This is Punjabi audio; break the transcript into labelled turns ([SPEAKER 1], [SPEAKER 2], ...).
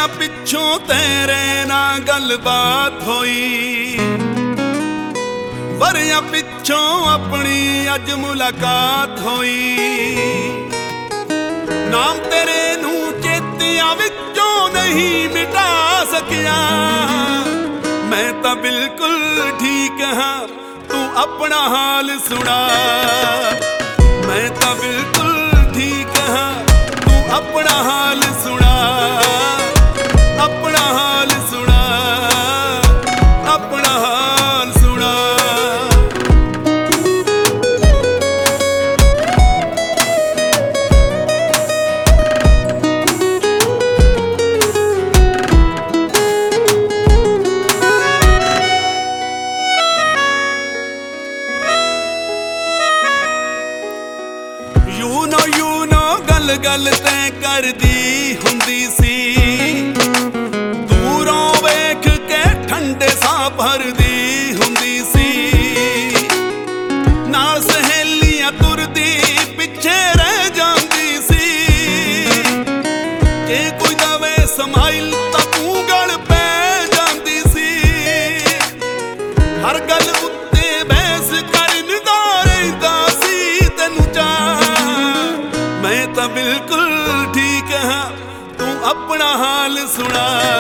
[SPEAKER 1] ਵਰਿਆਂ ਪਿੱਛੋਂ ਤੇਰੇ ਨਾਲ ਗੱਲਬਾਤ ਹੋਈ, ਵਰਿਆਂ ਪਿੱਛੋਂ ਆਪਣੀ ਅੱਜ ਮੁਲਾਕਾਤ ਹੋਈ। ਨਾਮ ਤੇਰੇ ਨੂੰ ਚੇਤਿਆਂ ਵਿੱਚੋਂ ਨਹੀਂ ਮਿਟਾ ਸਕਿਆ। ਮੈਂ ਤਾਂ ਬਿਲਕੁਲ ਠੀਕ ਹਾਂ, ਤੂੰ ਆਪਣਾ ਹਾਲ ਸੁਣਾ। ਮੈਂ ਤਾਂ ਬਿਲਕੁਲ ਠੀਕ ਹਾਂ, ਤੂੰ ਆਪਣਾ ਹਾਲ ਸੁਣਾ। ਆਪਣਾ ਹਾਲ ਸੁਣਾ, ਆਪਣਾ ਹਾਲ ਸੁਣਾ। ਯੂ ਨੋ ਗੱਲ ਗੱਲ ਤੈਂ ਕਰਦੀ ਹੁੰਦੀ ਸੀ, ਦੂਰੋਂ ਵੇਖ ਕੇ ਠੰਡੇ ਸਾਹ ਭਰਦੀ ਹੁੰਦੀ ਸੀ। ਨਾਲ ਸਹੇਲੀਆਂ ਤੁਰਦੀ ਪਿੱਛੇ ਰਹਿ ਜਾਂਦੀ ਸੀ। ਜੇ ਕੋਈ ਦਵੇ ਸਮਾਈਲ ਤਾਂ ਤੂੰ ਗਲ ਪੈ ਜਾਂਦੀ ਸੀ। ਹਰ ਗੱਲ ਉੱਤੇ ਬਹਿਸ ਕਰਨ ਦਾ ਰਹਿੰਦਾ ਸੀ ਤੈਨੂੰ ਚਾਅ। ਮੈਂ ਤਾਂ ਬਿਲਕੁਲ ਠੀਕ ਹਾਂ, ਤੂੰ ਆਪਣਾ ਹਾਲ ਸੁਣਾ।